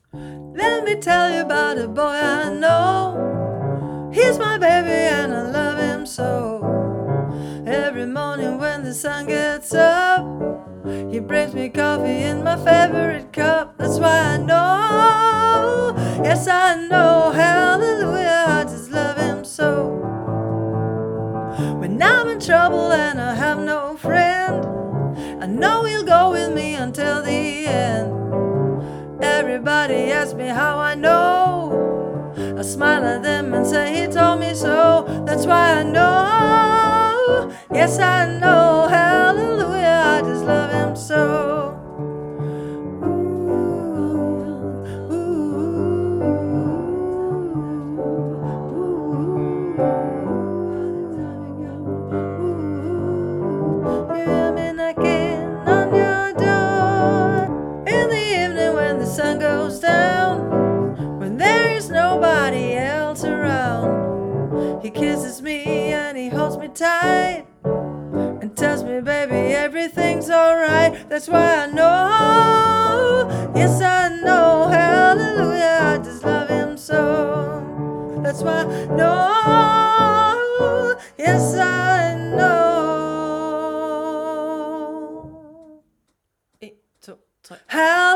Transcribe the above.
Let me tell you about a boy I know. He's my baby and I love him so. Every morning when the sun gets up, he brings me coffee in my favorite cup. That's why I know, yes I know, hallelujah, I just love him so. When I'm in trouble and I have no friend, I know he'll go with me until the end. Everybody asks me how I know. I smile at them and say he told me so. That's why I know, yes I know, hallelujah, I just love him so. You hear me knocking on your door in the evening when the sun goes down, when there is nobody else around. He kisses me and he holds me tight and tells me, baby, everything's alright. That's why I know, yes I know, hallelujah, I just love him so. That's why I know, yes I know. 1, 2, 3.